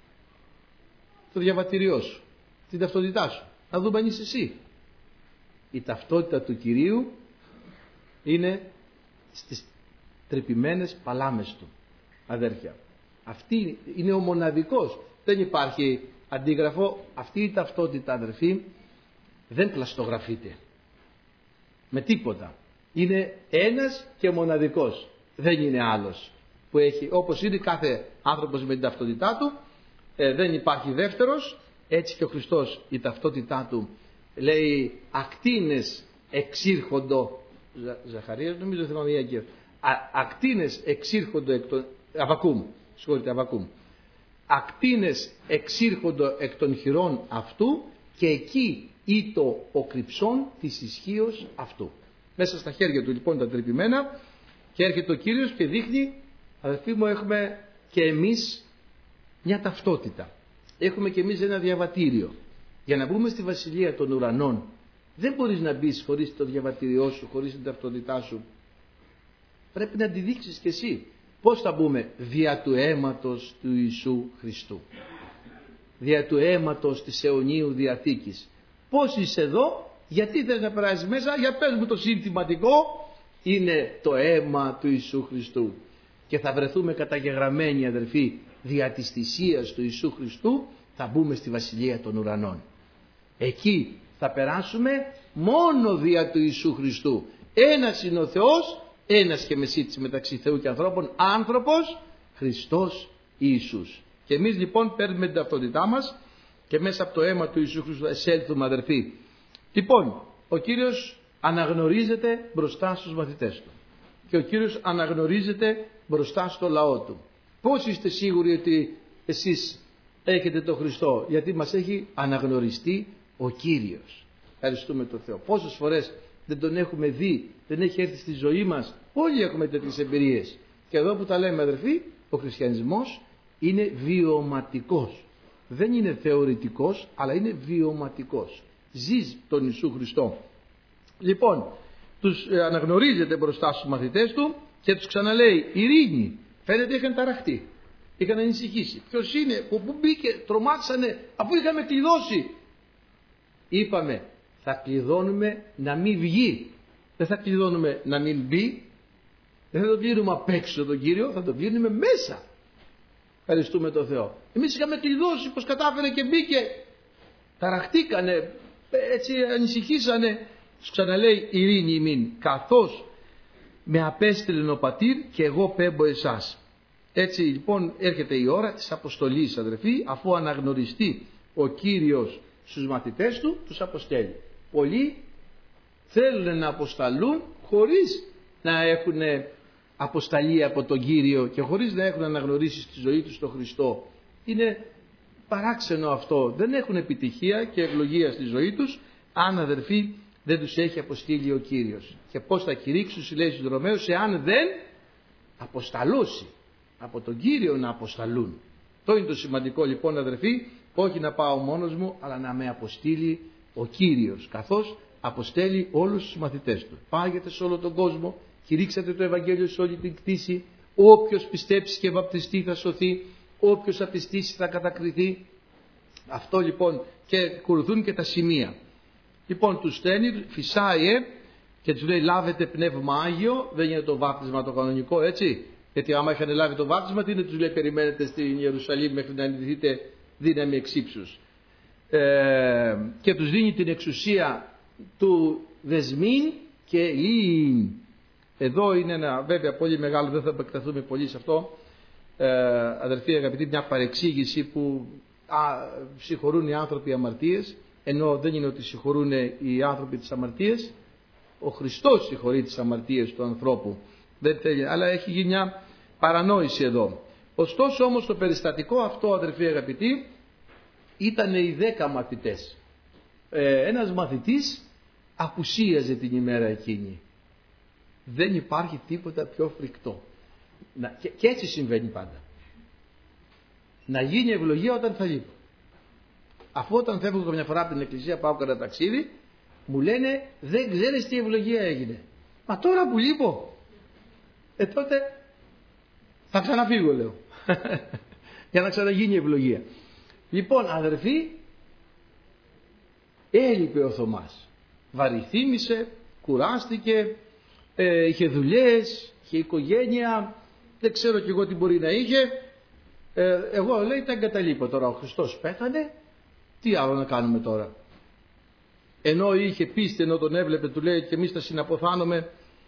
το διαβατηριό σου, την ταυτότητά σου. Να δούμε αν είσαι εσύ. Η ταυτότητα του Κυρίου είναι στις τρυπημένες παλάμες του, αδέρφια. Αυτή είναι ο μοναδικός. Δεν υπάρχει αντίγραφο. Αυτή η ταυτότητα, αδερφοί, δεν πλαστογραφείται με τίποτα. Είναι ένας και μοναδικός. Δεν είναι άλλος που έχει, όπως είναι κάθε άνθρωπος με την ταυτότητά του. Δεν υπάρχει δεύτερος. Έτσι και ο Χριστός, η ταυτότητά του λέει ακτίνες εξήρχοντο, Ζαχαρίας νομίζω θυμάμαι ή Αγγέλ, ακτίνες εξήρχοντο εκ των Αβακούμ, ακτίνες εξήρχοντο εκ των χειρών αυτού και εκεί ήτο ο κρυψών της ισχύος αυτού. Μέσα στα χέρια του λοιπόν τα τρυπημένα, και έρχεται ο Κύριος και δείχνει, αδελφοί μου, έχουμε και εμείς μια ταυτότητα. Έχουμε και εμείς ένα διαβατήριο. Για να μπούμε στη Βασιλεία των Ουρανών δεν μπορείς να μπεις χωρίς το διαβατήριό σου, χωρίς την ταυτότητά σου. Πρέπει να τη δείξεις και εσύ. Πώς θα μπούμε? Δια του αίματος του Ιησού Χριστού. Δια του αίματος της αιωνίου Διαθήκης. Πώς είσαι εδώ? Γιατί θες να περάσεις μέσα? Για πες μου το συνθηματικό. Είναι το αίμα του Ιησού Χριστού. Και θα βρεθούμε καταγεγραμμένοι, αδελφοί, δια της θυσίας του Ιησού Χριστού θα μπούμε στη Βασιλεία των Ουρανών. Εκεί θα περάσουμε μόνο δια του Ιησού Χριστού. Ένας είναι ο Θεός, ένας και μεσίτης μεταξύ Θεού και ανθρώπων, άνθρωπος, Χριστός Ιησούς. Και εμείς λοιπόν παίρνουμε την ταυτότητά μας και μέσα από το αίμα του Ιησού Χριστού εσέλθουμε, αδερφοί. Λοιπόν, ο Κύριος αναγνωρίζεται μπροστά στους μαθητές του και ο Κύριος αναγνωρίζεται μπροστά στο λαό του. Πώς είστε σίγουροι ότι εσείς έχετε τον Χριστό? Γιατί μας έχει αναγνωριστεί ο Κύριος. Ευχαριστούμε τον Θεό. Πόσες φορές δεν τον έχουμε δει, δεν έχει έρθει στη ζωή μας? Όλοι έχουμε τέτοιες εμπειρίες. Και εδώ που τα λέμε, αδερφοί, ο χριστιανισμός είναι βιωματικός. Δεν είναι θεωρητικός, αλλά είναι βιωματικός. Ζεις τον Ιησού Χριστό. Λοιπόν, τους αναγνωρίζεται μπροστά στους μαθητές του και τους ξαναλέει ειρήνη. Φαίνεται είχαν ταραχτεί, είχαν ανησυχήσει. Ποιος είναι, που μπήκε, τρομάξανε, αφού είχαμε κλειδώσει. Είπαμε, θα κλειδώνουμε να μην βγει. Δεν θα κλειδώνουμε να μην μπει. Δεν θα τον κλείνουμε απ' έξω τον Κύριο, θα τον κλείνουμε μέσα. Ευχαριστούμε τον Θεό. Εμείς είχαμε κλειδώσει, πως κατάφερε και μπήκε. Ταραχτήκανε, έτσι ανησυχήσανε. Τους ξαναλέει ειρήνη ημίν, καθώς με απέστειλεν ο Πατήρ και εγώ πέμπω εσάς. Έτσι λοιπόν έρχεται η ώρα της αποστολής, αδερφοί, αφού αναγνωριστεί ο Κύριος στους μαθητές του, τους αποστέλει. Πολλοί θέλουν να αποσταλούν χωρίς να έχουν αποσταλεί από τον Κύριο και χωρίς να έχουν αναγνωρίσει στη ζωή τους τον Χριστό. Είναι παράξενο αυτό. Δεν έχουν επιτυχία και ευλογία στη ζωή τους αν, αδερφοί, δεν τους έχει αποστείλει ο Κύριος. Και πώς θα κηρύξουν, λέει στους Ρωμαίους, εάν δεν αποσταλώσει. Από τον Κύριο να αποσταλούν. Το είναι το σημαντικό λοιπόν, αδερφοί, όχι να πάω μόνος μου, αλλά να με αποστείλει ο Κύριος, καθώς αποστέλει όλους τους μαθητές του. Πάγετε σε όλο τον κόσμο, κηρύξατε το Ευαγγέλιο σε όλη την κτήση. Όποιος πιστέψει και βαπτιστεί θα σωθεί, όποιος απιστήσει θα κατακριθεί. Αυτό λοιπόν, και ακολουθούν και τα σημεία. Λοιπόν, τους στέλνει, φυσάει και τους λέει λάβετε πνεύμα Άγιο. Δεν είναι το βάπτισμα το κανονικό, έτσι. Γιατί άμα είχαν λάβει το βάπτισμα, τι δεν τους λέει περιμένετε στην Ιερουσαλήμ μέχρι να ανιδηθείτε δύναμη εξύψους. Και τους δίνει την εξουσία του δεσμήν και λύην. Εδώ είναι ένα βέβαια πολύ μεγάλο, δεν θα επεκταθούμε πολύ σε αυτό. Αδερφοί αγαπητοί, μια παρεξήγηση που συγχωρούν οι άνθρωποι αμαρτίες, ενώ δεν είναι ότι συγχωρούν οι άνθρωποι τις αμαρτίες. Ο Χριστός συγχωρεί τις αμαρτίες του ανθρώπου. Δεν θέλει, αλλά έχει γίνει μια παρανόηση εδώ. Ωστόσο όμως το περιστατικό αυτό, αδερφοί αγαπητοί, ήταν οι 10 μαθητές. Ένας μαθητής απουσίαζε την ημέρα εκείνη. Δεν υπάρχει τίποτα πιο φρικτό. Και έτσι συμβαίνει πάντα. Να γίνει ευλογία όταν θα λείπω. Αφού όταν φεύγω καμιά φορά από την εκκλησία, πάω κατά ταξίδι, μου λένε δεν ξέρεις τι ευλογία έγινε. Μα τώρα που λείπω, τότε θα ξαναφύγω, λέω. Για να ξαναγίνει η ευλογία. Λοιπόν, αδερφοί, έλειπε ο Θωμάς. Βαρυθύμησε, κουράστηκε, είχε δουλειές, είχε οικογένεια, δεν ξέρω κι εγώ τι μπορεί να είχε. Εγώ, λέει, τα εγκαταλείπω τώρα. Ο Χριστός πέθανε, τι άλλο να κάνουμε τώρα. Ενώ είχε πίστη, ενώ τον έβλεπε, του λέει και εμείς θα συναποθάνομαι.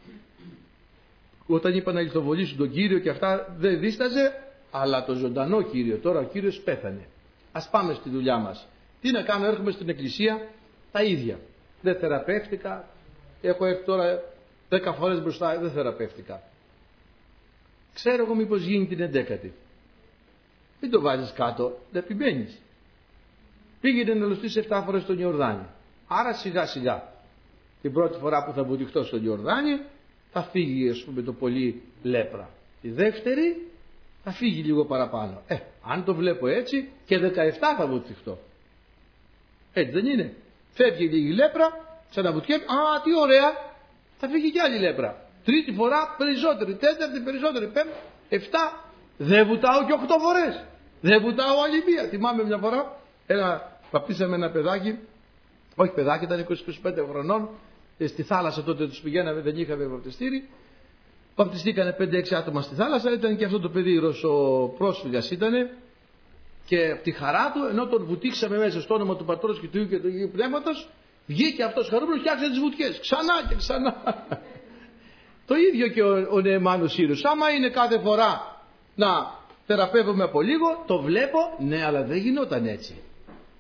Όταν είπα να λιθοβολήσουν τον Κύριο και αυτά, δεν δίσταζε, αλλά το ζωντανό Κύριο, τώρα ο Κύριος πέθανε. Ας πάμε στη δουλειά μας. Τι να κάνω, έρχομαι στην εκκλησία, τα ίδια. Δεν θεραπεύτηκα, έχω έρθει τώρα 10 φορές μπροστά, δεν θεραπεύτηκα. Ξέρω εγώ μήπως γίνει την 11η. Μην το βάζεις κάτω, δεν επιμένεις. Πήγαινε να λουστείς 7 φορές στον Ιορδάνη. Άρα σιγά σιγά. Την πρώτη φορά που θα βουτυχτώ στον Ιορδάνη θα φύγει, ας πούμε, το πολύ λέπρα. Τη δεύτερη θα φύγει λίγο παραπάνω. Αν το βλέπω έτσι, και 17 θα βουτυχτώ. Έτσι δεν είναι? Φεύγει λίγη λέπρα, ξαναβουτιέμαι. Α, τι ωραία! Θα φύγει κι άλλη λέπρα. Τρίτη φορά περισσότερη, τέταρτη περισσότερη, πέμπτη, 7. Δεν βουτάω και 8 φορές. Δεν βουτάω άλλη μία. Θυμάμαι μια φορά, βαπτίσαμε ένα παιδάκι, όχι παιδάκι, ήταν 20-25 χρονών, στη θάλασσα τότε τους πηγαίναμε, δεν είχαμε βαπτιστήρι. Βαπτιστήκανε 5-6 άτομα στη θάλασσα, ήταν και αυτό το παιδί Ρωσοπρόσφυγας ήτανε, και από τη χαρά του, ενώ τον βουτήξαμε μέσα στο όνομα του Πατρός και του Υιού και του Αγίου Πνεύματος, βγήκε αυτός χαρούμενος και άρχισε τις βουτιές. Ξανά και ξανά. Το ίδιο και ο Νεεμάνος Σύρος. Άμα είναι κάθε φορά να θεραπεύομαι από λίγο, το βλέπω, ναι, αλλά δεν γινόταν έτσι.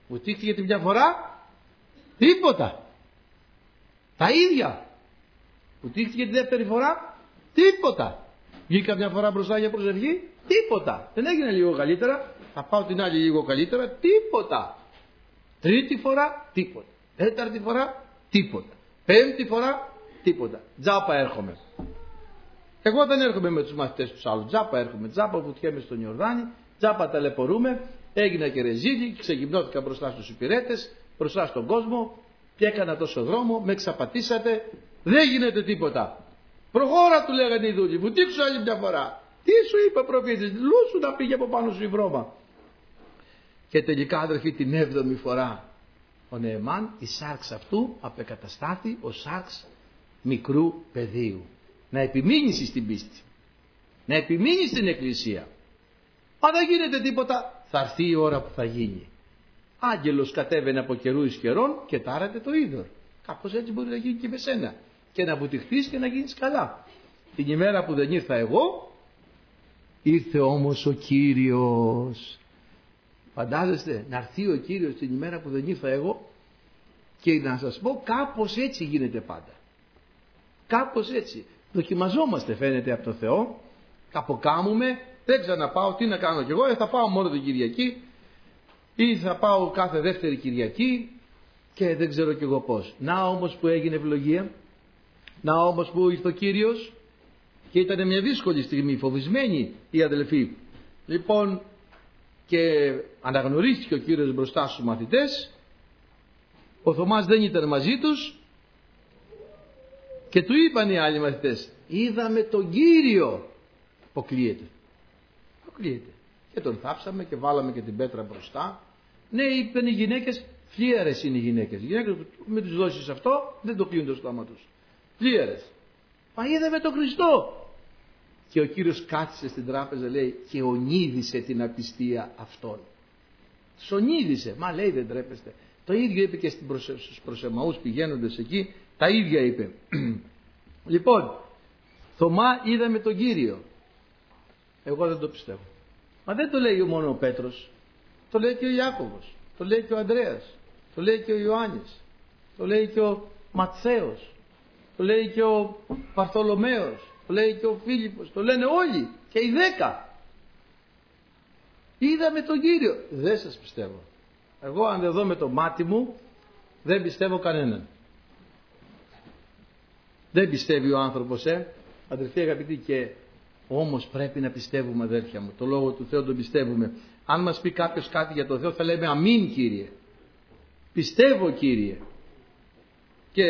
Βουτήχτηκε τη μια φορά, τίποτα. Τα ίδια. Βουτήχτηκε τη δεύτερη φορά, τίποτα. Βγήκα μια φορά μπροστά για προσευχή, τίποτα. Δεν έγινε λίγο καλύτερα, θα πάω την άλλη λίγο καλύτερα, τίποτα. Τρίτη φορά, τίποτα. Τέταρτη φορά, τίποτα. Πέμπτη φορά, τίποτα. Τζάπα έρχομαι. Εγώ δεν έρχομαι με τους μαθητές τους άλλους. Τζάπα έρχομαι. Τζάπα βουτιέμαι στον Ιορδάνη. Τζάπα ταλαιπωρούμε. Έγινα και ρεζίλη. Ξεγυμνώθηκα μπροστά στους υπηρέτες. Μπροστά στον κόσμο. Και έκανα τόσο δρόμο. Με εξαπατήσατε. Δεν γίνεται τίποτα. Προχώρα, του λέγανε οι δούλοι. Βουτήξου άλλη μια φορά. Τι σου είπε ο προφήτης. Λούσου να πήγε από πάνω σου η βρώμα. Και τελικά, αδερφοί, την 7η φορά ο Νεεμάν, η σάρξ αυτού απεκαταστάθη ο σάρξ μικρού παιδίου. Να επιμείνεις στην πίστη. Να επιμείνεις στην εκκλησία. Αν δεν γίνεται τίποτα, θα έρθει η ώρα που θα γίνει. Άγγελος κατέβαινε από καιρού εις καιρών και τάρατε το είδωρ. Κάπως έτσι μπορεί να γίνει και με σένα. Και να βουτυχθείς και να γίνεις καλά. Την ημέρα που δεν ήρθα εγώ, ήρθε όμως ο Κύριος. Φαντάζεστε να έρθει ο Κύριος την ημέρα που δεν ήρθα εγώ. Και να σας πω, κάπως έτσι γίνεται πάντα. Κάπως έτσι. Δοκιμαζόμαστε, φαίνεται, από τον Θεό. Καποκάμουμε, δεν ξαναπάω, τι να κάνω κι εγώ, θα πάω μόνο την Κυριακή ή θα πάω κάθε δεύτερη Κυριακή και δεν ξέρω κι εγώ πώς. Να όμως που έγινε ευλογία, να όμως που ήρθε ο Κύριος και ήταν μια δύσκολη στιγμή, φοβισμένοι οι αδελφοί. Λοιπόν, και αναγνωρίστηκε ο Κύριος μπροστά στους μαθητές, ο Θωμάς δεν ήταν μαζί τους και του είπαν οι άλλοι μαθητές, είδαμε τον Κύριο. Αποκλείεται. Και τον θάψαμε και βάλαμε και την πέτρα μπροστά. Ναι, είπαν οι γυναίκες, φλίαρες είναι οι γυναίκες. Οι γυναίκες με τους δώσεις αυτό δεν το κλείνουν το στόμα τους. Φλίαρες. Μα είδαμε τον Χριστό. Και ο Κύριος κάθισε στην τράπεζα, λέει, και ονείδησε την απιστία αυτών. Τους ονείδησε. Μα λέει, δεν τρέπεστε. Το ίδιο είπε και στους προσεμαούς πηγαίνοντες εκεί. Τα ίδια είπε. Λοιπόν, Θωμά, είδαμε τον Κύριο. Εγώ δεν το πιστεύω. Μα δεν το λέει μόνο ο Πέτρος. Το λέει και ο Ιάκωβος. Το λέει και ο Ανδρέας. Το λέει και ο Ιωάννης. Το λέει και ο Ματθαίος. Το λέει και ο Βαρθολομαίος. Το λέει και ο Φίλιππος. Το λένε όλοι. Και οι 10. Είδαμε τον Κύριο. Δεν σας πιστεύω. Εγώ αν δεν δω με το μάτι μου, δεν πιστεύω κανέναν. Δεν πιστεύει ο άνθρωπος, αδερφοί αγαπητοί, και όμως πρέπει να πιστεύουμε, αδέρφια μου. Το Λόγο του Θεού τον πιστεύουμε. Αν μας πει κάποιος κάτι για τον Θεό, θα λέμε αμήν, Κύριε. Πιστεύω, Κύριε. Και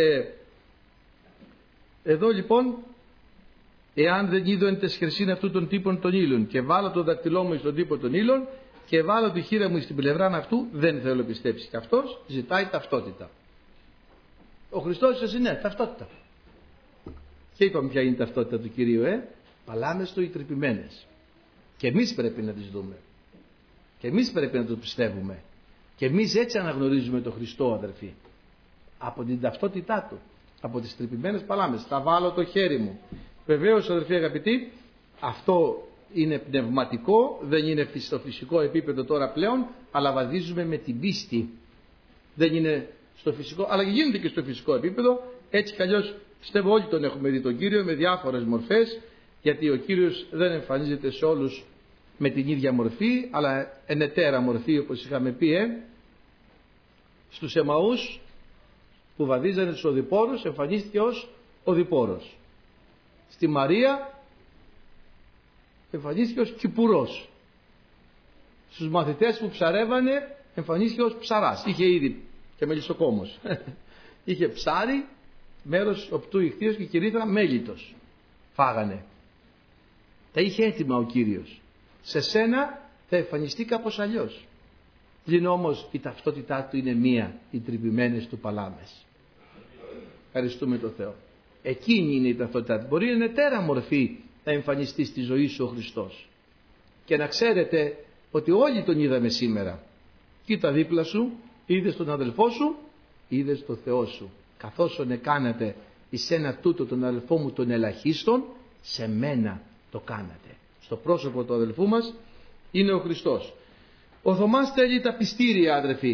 εδώ λοιπόν, εάν δεν είδω εν τες χρυσήν αυτού των τύπων των ύλων και βάλω το δακτυλό μου στον τύπο των ύλων και βάλω τη χείρα μου στην πλευρά αυτού, δεν θέλω πιστέψει. Και αυτός ζητάει ταυτότητα. Ο Χριστός σας είναι ταυτότητα. Και είπαμε ποια είναι η ταυτότητα του Κυρίου, παλάμες του οι τρυπημένες. Και εμείς πρέπει να τις δούμε. Και εμείς πρέπει να το πιστεύουμε. Και εμείς έτσι αναγνωρίζουμε τον Χριστό, αδερφοί. Από την ταυτότητά του. Από τις τρυπημένες παλάμες. Θα βάλω το χέρι μου. Βεβαίως, αδερφοί αγαπητοί, αυτό είναι πνευματικό, δεν είναι στο φυσικό επίπεδο τώρα πλέον, αλλά βαδίζουμε με την πίστη. Δεν είναι στο φυσικό, αλλά γίνεται και στο φυσικό επίπεδο. Έτσι κι αλλιώς πιστεύω όλοι τον έχουμε δει τον Κύριο με διάφορες μορφές, γιατί ο Κύριος δεν εμφανίζεται σε όλους με την ίδια μορφή, αλλά ενετέρα μορφή, όπως είχαμε πει, στους Εμαούς που βαδίζανε τους οδηπόρους, εμφανίστηκε ως οδηπόρος. Στη Μαρία εμφανίστηκε ως κυπουρός. Στους μαθητές που ψαρεύανε εμφανίστηκε ως ψαράς. Είχε ήδη και μελισσοκόμος. Είχε ψάρι, μέρος οπτού ηχθείος και κυρίθρα μέλιτος. Φάγανε. Τα είχε έτοιμα ο Κύριος. Σε σένα θα εμφανιστεί κάπως αλλιώς. Πλην όμως η ταυτότητά του είναι μία, οι τρυπημένες του παλάμες. Ευχαριστούμε τον Θεό. Εκείνη είναι η ταυτότητά του. Μπορεί είναι τέρα μορφή να εμφανιστεί στη ζωή σου ο Χριστός. Και να ξέρετε ότι όλοι τον είδαμε σήμερα. Κοίτα δίπλα σου, είδες τον αδελφό σου, είδες τον Θεό σου. Καθώς εκάνατε εις ένα τούτο τον αδελφό μου τον ελαχίστον, σε μένα το κάνατε. Στο πρόσωπο του αδελφού μας είναι ο Χριστός. Ο Θωμάς θέλει τα πιστήρια, αδελφοί.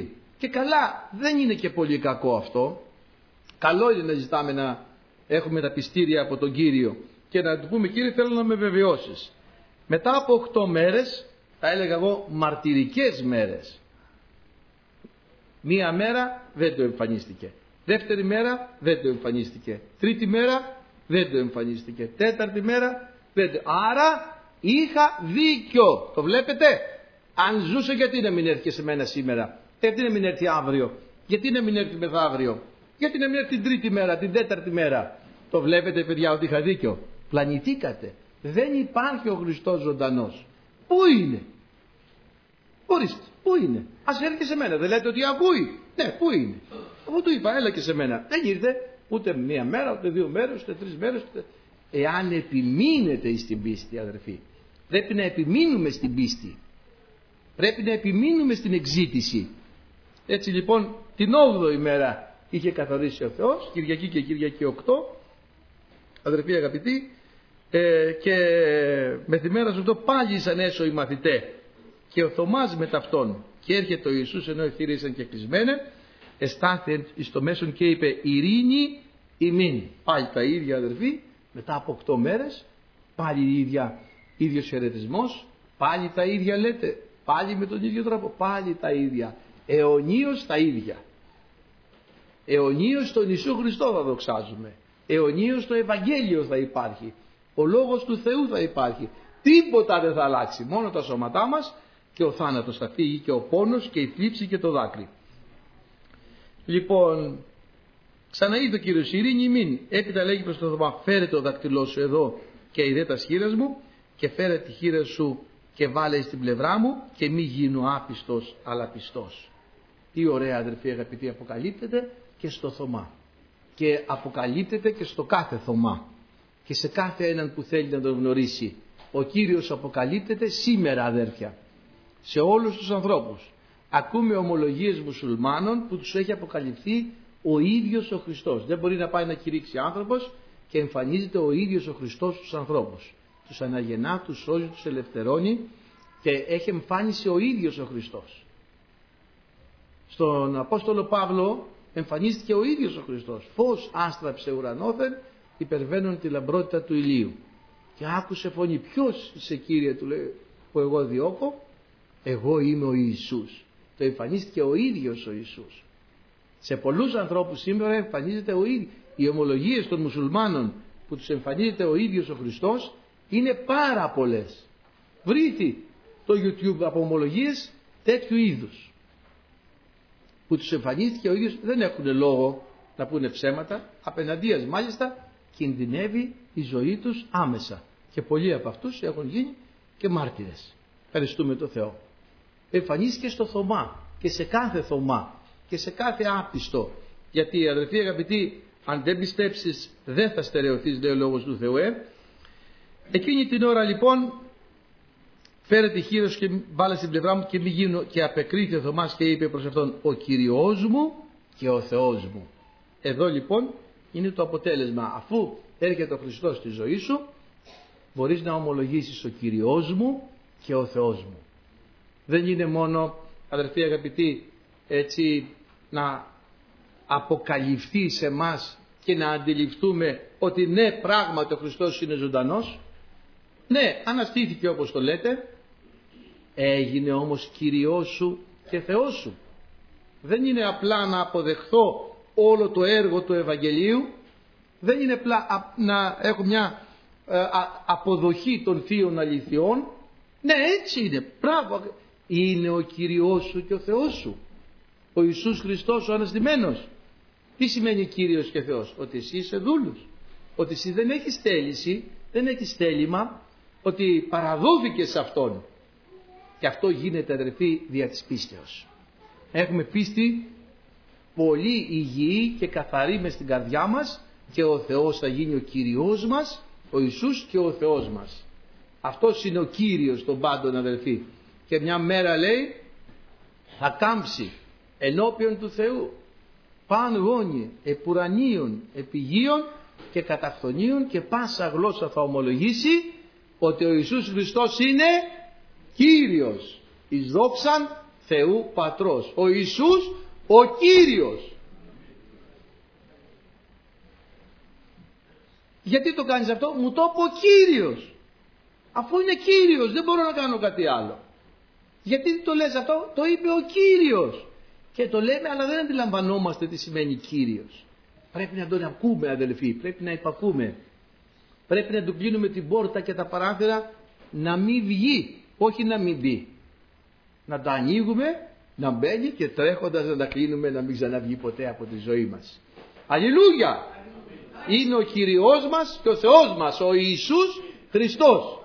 Και καλά, δεν είναι και πολύ κακό αυτό. Καλό είναι να ζητάμε να έχουμε τα πιστήρια από τον Κύριο και να του πούμε, Κύριε, θέλω να με βεβαιώσεις. Μετά από 8 μέρες, θα έλεγα εγώ μαρτυρικές μέρες, μία μέρα δεν το εμφανίστηκε, δεύτερη μέρα δεν το εμφανίστηκε, τρίτη μέρα δεν το εμφανίστηκε, τέταρτη μέρα δεν το... Άρα είχα δίκιο. Το βλέπετε? Αν ζούσε, γιατί να μην έρθει και σε μένα σήμερα? Γιατί να μην έρθει αύριο? Γιατί να μην έρθει μεθαύριο? Γιατί να μην έρθει την τρίτη μέρα, την τέταρτη μέρα? Το βλέπετε, παιδιά, ότι είχα δίκιο? Πλανηθήκατε. Δεν υπάρχει ο Χριστός ζωντανός. Πού είναι? Ορίστε, πού είναι? Ας έρθει και σε μένα. Δεν λέτε ότι ακούει? Ναι, πού είναι? Εγώ του είπα, έλα και σε μένα. Δεν ήρθε ούτε μία μέρα, ούτε 2 μέρες, ούτε 3 μέρες. Ούτε... Εάν επιμείνετε στην πίστη, αδερφοί, πρέπει να επιμείνουμε στην πίστη. Πρέπει να επιμείνουμε στην εξήτηση. Έτσι λοιπόν, την 8η μέρα είχε καθορίσει ο Θεός, Κυριακή και Κυριακή 8, αδερφοί αγαπητοί, και μεθημέρας 8 πάλι ήσαν έσω οι μαθητέ και ο Θωμάς με ταυτόν, και έρχεται ο Ιησούς ενώ οι θύρες ήταν και κλεισμένε, εστάθη εις το μέσον και είπε, ειρήνη ημίν. Πάλι τα ίδια, αδερφοί, μετά από 8 μέρες, πάλι ίδιος χαιρετισμός, πάλι τα ίδια λέτε, πάλι με τον ίδιο τρόπο, πάλι τα ίδια, αιωνίως τα ίδια. Αιωνίως τον Ιησού Χριστό θα δοξάζουμε, αιωνίως το Ευαγγέλιο θα υπάρχει, ο Λόγος του Θεού θα υπάρχει, τίποτα δεν θα αλλάξει, μόνο τα σώματά μας, και ο θάνατος θα φύγει και ο πόνος και η θλίψη και το δάκρυ. Λοιπόν, ξαναείδε ο Κύριος, ειρήνη ημίν. Έπειτα λέγει προς τον Θωμά, φέρε το δακτυλό σου εδώ και ειδέ τα σχήρας μου, και φέρε τη χείρα σου και βάλε στην πλευρά μου, και μη γίνω άπιστος αλλά πιστός. Τι ωραία, αδερφοί αγαπητοί, αποκαλύπτεται και στο Θωμά, και αποκαλύπτεται και στο κάθε Θωμά και σε κάθε έναν που θέλει να τον γνωρίσει. Ο Κύριος αποκαλύπτεται σήμερα, αδέρφια, σε όλους τους ανθρώπους. Ακούμε ομολογίες μουσουλμάνων που τους έχει αποκαλυφθεί ο ίδιος ο Χριστός. Δεν μπορεί να πάει να κηρύξει άνθρωπος και εμφανίζεται ο ίδιος ο Χριστός στους ανθρώπους. Τους αναγεννά, τους σώζει, τους ελευθερώνει και έχει εμφάνιση ο ίδιος ο Χριστός. Στον Απόστολο Παύλο εμφανίστηκε ο ίδιος ο Χριστός. Φως άστραψε ουρανόθεν, υπερβαίνουν τη λαμπρότητα του ηλίου. Και άκουσε φωνή, ποιος είσαι, Κύριε, του λέει, που εγώ διώκω? Εγώ είμαι ο Ιησούς. Το εμφανίστηκε ο ίδιος ο Ιησούς. Σε πολλούς ανθρώπους σήμερα εμφανίζεται ο ίδιος. Οι ομολογίες των μουσουλμάνων που τους εμφανίζεται ο ίδιος ο Χριστός είναι πάρα πολλές. Βρείτε το YouTube από ομολογίες τέτοιου είδους που τους εμφανίστηκε ο ίδιος. Δεν έχουν λόγο να πούνε ψέματα, απέναντίας μάλιστα κινδυνεύει η ζωή τους άμεσα, και πολλοί από αυτούς έχουν γίνει και μάρτυρες. Ευχαριστούμε τον Θεό. Εμφανίστηκε στο Θωμά και σε κάθε Θωμά και σε κάθε άπιστο, γιατί, αδελφοί αγαπητοί, αν δεν πιστέψεις δεν θα στερεωθείς, λέει ο Λόγος του Θεού. Εκείνη την ώρα λοιπόν φέρε τη χείρα σου και βάλε στην πλευρά μου, και μη γίνω, και απεκρίθη ο Θωμάς και είπε προς αυτόν, ο Κυριός μου και ο Θεός μου. Εδώ λοιπόν είναι το αποτέλεσμα. Αφού έρχεται ο Χριστός στη ζωή σου, μπορείς να ομολογήσεις ο Κυριός μου και ο Θεός μου. Δεν είναι μόνο, αδερφοί αγαπητοί, έτσι να αποκαλυφθεί σε μας και να αντιληφθούμε ότι ναι, πράγματι ο Χριστός είναι ζωντανός. Ναι, αναστήθηκε όπως το λέτε, έγινε όμως Κυριός σου και Θεός σου. Δεν είναι απλά να αποδεχθώ όλο το έργο του Ευαγγελίου, δεν είναι απλά να έχω μια αποδοχή των θείων αληθιών. Ναι, έτσι είναι, πράγμα. Είναι ο Κυριός σου και ο Θεός σου, ο Ιησούς Χριστός ο αναστημένος. Τι σημαίνει Κύριος και Θεός? Ότι εσύ είσαι δούλος, ότι εσύ δεν έχεις θέληση, δεν έχεις θέλημα, ότι παραδόθηκες σε Αυτόν. Και αυτό γίνεται, αδερφοί, δια της πίστεως. Έχουμε πίστη πολύ υγιή και καθαρή μες στην καρδιά μας, και ο Θεός θα γίνει ο Κυριός μας, ο Ιησούς και ο Θεός μας. Αυτός είναι ο Κύριος των πάντων, αδελφοί. Και μια μέρα, λέει, θα κάμψει ενώπιον του Θεού παν γόνι επουρανίων επιγείων και καταφθονίων, και πάσα γλώσσα θα ομολογήσει ότι ο Ιησούς Χριστός είναι Κύριος εις δόξαν Θεού Πατρός. Ο Ιησούς Ο Κύριος. Γιατί το κάνεις αυτό? Μου το είπε ο Κύριος. Αφού είναι Κύριος, δεν μπορώ να κάνω κάτι άλλο. Γιατί το λες αυτό? Το είπε ο Κύριος. Και το λέμε, αλλά δεν αντιλαμβανόμαστε τι σημαίνει Κύριος. Πρέπει να τον ακούμε, αδελφοί, πρέπει να υπακούμε. Πρέπει να του κλείνουμε την πόρτα και τα παράθυρα να μην βγει, όχι να μην μπει. Να τα ανοίγουμε, να μπαίνει και τρέχοντας να τα κλείνουμε, να μην ξαναβγεί ποτέ από τη ζωή μας. Αλληλούια! Είναι ο Κύριος μας και ο Θεός μας, ο Ιησούς Χριστός.